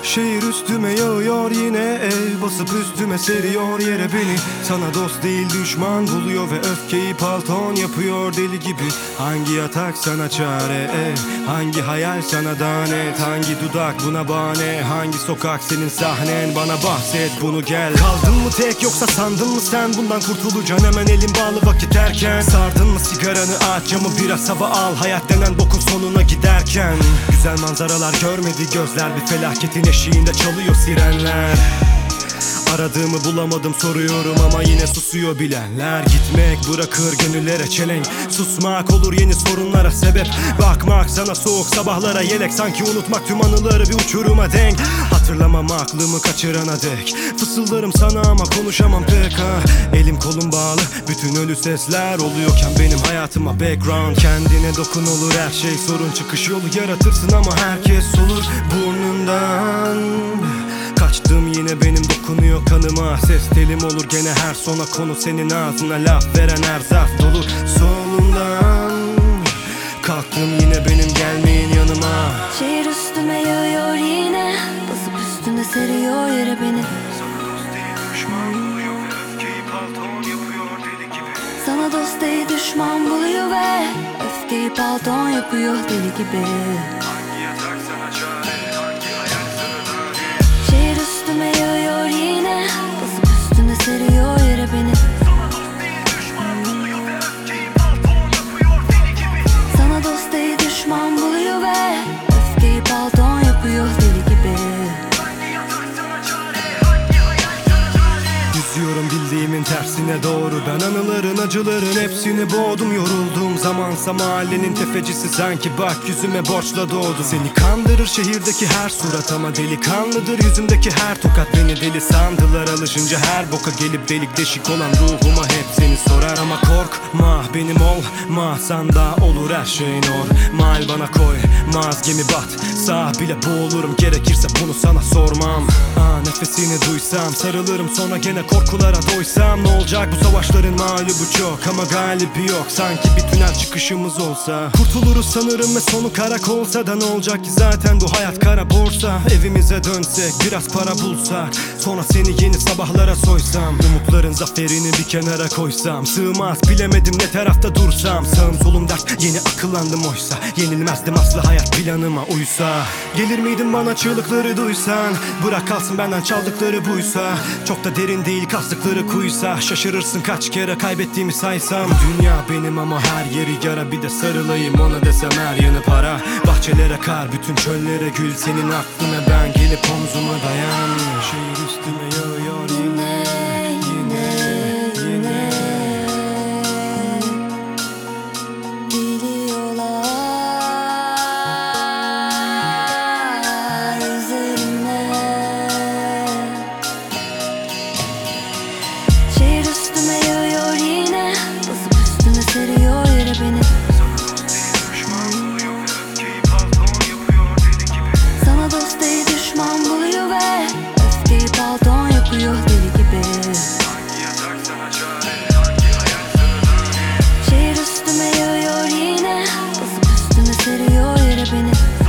Şehir üstüme yağıyor yine, ev basıp üstüme seriyor yere beni. Sana dost değil düşman buluyor ve öfkeyi palton yapıyor deli gibi. Hangi yatak sana çare, hangi hayal sana danet, hangi dudak buna bahane, hangi sokak senin sahnen, bana bahset bunu gel. Kaldın mı tek yoksa sandın mı sen bundan kurtulacaksın hemen elin bağlı vakit erken? Sardın mı sigaranı aç, camı biraz hava al, hayat denen bokun sonuna giderken. Güzel manzaralar görmedi gözler, bir felaketin eşiğinde çalıyor sirenler. Aradığımı bulamadım soruyorum ama yine susuyor bilenler. Gitmek bırakır gönüllere çelenk, susmak olur yeni sorunlara sebep. Bakmak sana soğuk sabahlara yelek, sanki unutmak tüm anıları bir uçuruma denk. Hatırlamam aklımı kaçırana dek, fısıldarım sana ama konuşamam pek ha. Elim kolum bağlı, bütün ölü sesler oluyorken benim hayatıma background. Kendine dokun olur her şey sorun, çıkış yolu yaratırsın ama herkes solur burnundan. Kaçtım yine benim dokunuyor kanıma, ses telim olur gene her sona konu. Senin ağzına laf veren her zarf dolu solundan. Kalktım yine benim gelmeyin yanıma. Şehir üstüme yağıyor yine, basıp üstüne seriyor yere beni. Sana dost değil düşman buluyor ve öfkeyi palton yapıyor deli gibi. Sana dost değil düşman buluyor ve öfkeyi palton yapıyor deli gibi. Hangi yatak sana çare, hangi hayal sana danet? Şehir üstüme yağıyor yine, basıp üstüne seriyor yere beni. Sana dost değil düşman buluyor ve öfkeyi palton yapıyor deli gibi. Sana dost değil düşman buluyor ve öfkeyi palton yapıyor deli gibi. Hangi yatak sana çare, hangi hayal sana danet? Yüzüyorum bildiğimin tersine doğru, ben anıların acıların hepsini boğdum. Yoruldum zamansa mahallenin tefecisi, sanki bak yüzüme borçla doğdu. Seni kandırır şehirdeki her surat ama delikanlıdır yüzümdeki her tokat. Beni deli sandılar alışınca her boka gelip delik deşik olan ruhuma hep seni sorar. Ama korkma benim olmasan da olur her şey normal. Bana koymaz gemi bat, sağ bile boğulurum, gerekirse bunu sana sormam. Nefesini duysam sarılırım, sonra gene korkulara doysam. Ne olacak bu savaşların mağlubu çok ama galibi yok, sanki bir tünel çıkışımız olsa. Kurtuluruz sanırım ve sonu karakolsa da ne olacak ki zaten bu hayat kara borsa. Evimize dönsek biraz para bulsak, sonra seni yeni sabahlara soysam. Umutların zaferini bir kenara koysam, sığmaz bilemedim ne tarafta dursam. Sağım solum dert yeni akıllandım oysa, yenilmezdim aslı hayat planıma uysa. Gelir miydin bana çığlıkları duysan, bırak kalsın benden çaldıkları buysa. Çok da derin değil kastıkları kuysa, şaşırırsın kaç kere kaybettiğimi saysam. Dünya benim ama her yeri yara, bir de sarılayım ona desem her yanı para. Bahçelere kar, bütün çöllere gül, senin aklına ben gelip omzuma dayan. Şehir üstüme yağıyor yine, yine, yine. Biliyorlar üzerine. Şehir üstüme yağıyor yine, basıp üstüne seriyor yere beni. Sana dost değil düşman buluyor ve öfkeyi palton yapıyor deli gibi. Sana dost değil düşman buluyor ve öfkeyi palton yapıyor deli gibi. Hangi yatak sana çare, hangi hayal sana danet? Şehir üstüme yağıyor yine, basıp üstüne seriyor yere beni.